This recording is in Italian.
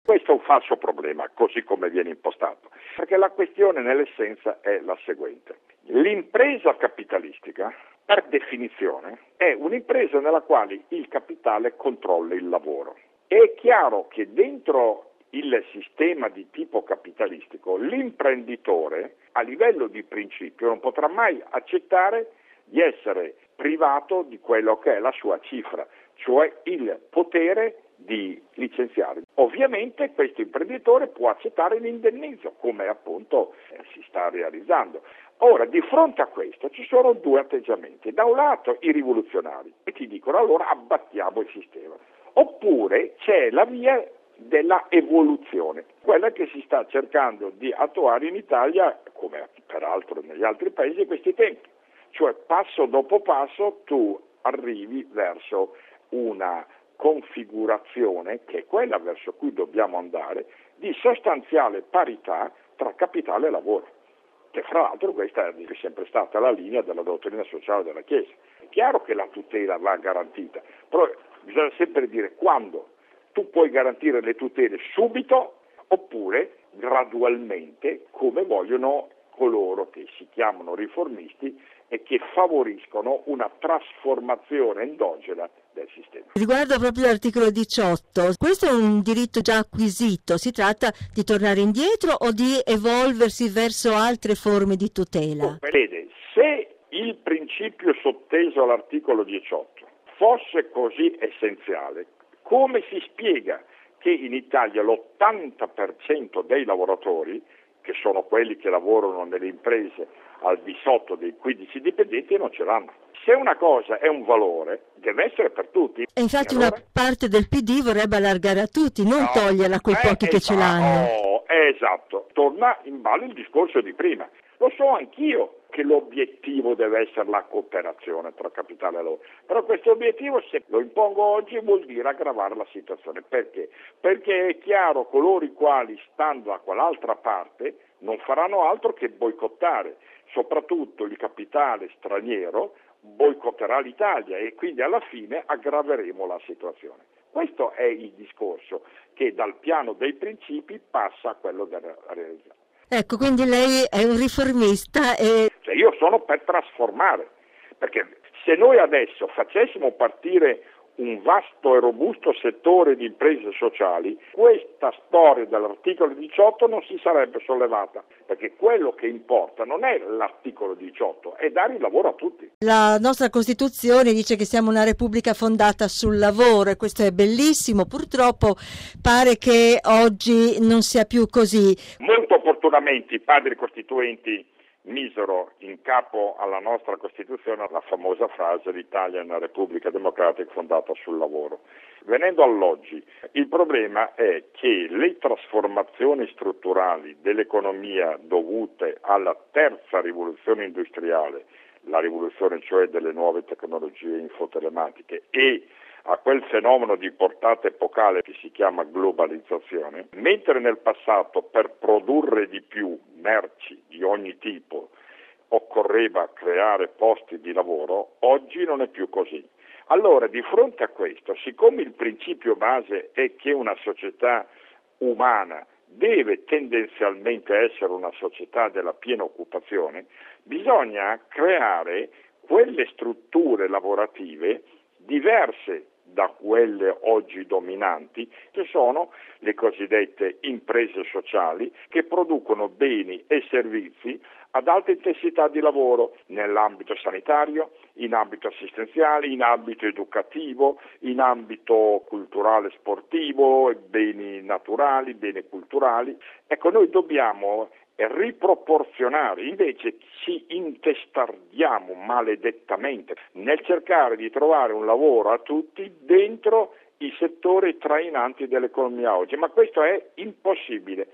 Questo è un falso problema, così come viene impostato, perché la questione nell'essenza è la seguente. L'impresa capitalistica, per definizione, è un'impresa nella quale il capitale controlla il lavoro. È chiaro che dentro il sistema di tipo capitalistico l'imprenditore, a livello di principio, non potrà mai accettare di essere privato di quello che è la sua cifra, cioè il potere di licenziare. Ovviamente questo imprenditore può accettare l'indennizzo, come appunto si sta realizzando. Ora, di fronte a questo ci sono due atteggiamenti. Da un lato i rivoluzionari, che ti dicono allora abbattiamo il sistema. Oppure c'è la via della evoluzione, quella che si sta cercando di attuare in Italia, come peraltro negli altri paesi, questi tempi. Cioè passo dopo passo tu arrivi verso una configurazione, che è quella verso cui dobbiamo andare, di sostanziale parità tra capitale e lavoro, che fra l'altro questa è sempre stata la linea della dottrina sociale della Chiesa. È chiaro che la tutela va garantita, però bisogna sempre dire quando. Tu puoi garantire le tutele subito oppure gradualmente, come vogliono coloro che si chiamano riformisti e che favoriscono una trasformazione endogena del sistema. Riguardo proprio l'articolo 18, questo è un diritto già acquisito, si tratta di tornare indietro o di evolversi verso altre forme di tutela? Vede, se il principio sotteso all'articolo 18 fosse così essenziale, come si spiega che in Italia l'80% dei lavoratori, che sono quelli che lavorano nelle imprese al di sotto dei 15 dipendenti, non ce l'hanno? Se una cosa è un valore, deve essere per tutti. E infatti allora una parte del PD vorrebbe allargare a tutti, non toglierla a quei pochi che ce l'hanno. Esatto, torna in ballo il discorso di prima. Lo so anch'io che l'obiettivo deve essere la cooperazione tra capitale e lavoro, però questo obiettivo, se lo impongo oggi, vuol dire aggravare la situazione. Perché? Perché è chiaro, coloro i quali, stando a quell'altra parte, non faranno altro che boicottare, soprattutto il capitale straniero boicotterà l'Italia e quindi alla fine aggraveremo la situazione. Questo è il discorso che dal piano dei principi passa a quello della realizzazione. Ecco, quindi lei è un riformista e... Cioè io sono per trasformare, perché se noi adesso facessimo partire un vasto e robusto settore di imprese sociali, questa storia dell'articolo 18 non si sarebbe sollevata, perché quello che importa non è l'articolo 18, è dare il lavoro a tutti. La nostra Costituzione dice che siamo una repubblica fondata sul lavoro e questo è bellissimo, purtroppo pare che oggi non sia più così. Molto opportunamente i padri costituenti misero in capo alla nostra Costituzione la famosa frase l'Italia è una Repubblica Democratica fondata sul lavoro. Venendo all'oggi, il problema è che le trasformazioni strutturali dell'economia dovute alla terza rivoluzione industriale, la rivoluzione cioè delle nuove tecnologie infotelematiche e a quel fenomeno di portata epocale che si chiama globalizzazione, mentre nel passato per produrre di più merci di ogni tipo occorreva creare posti di lavoro, oggi non è più così. Allora, di fronte a questo, siccome il principio base è che una società umana deve tendenzialmente essere una società della piena occupazione, bisogna creare quelle strutture lavorative diverse da quelle oggi dominanti, che sono le cosiddette imprese sociali, che producono beni e servizi ad alta intensità di lavoro nell'ambito sanitario, in ambito assistenziale, in ambito educativo, in ambito culturale sportivo, beni naturali, beni culturali. Ecco, noi dobbiamo riproporzionare, invece ci intestardiamo maledettamente nel cercare di trovare un lavoro a tutti dentro i settori trainanti dell'economia oggi, ma questo è impossibile.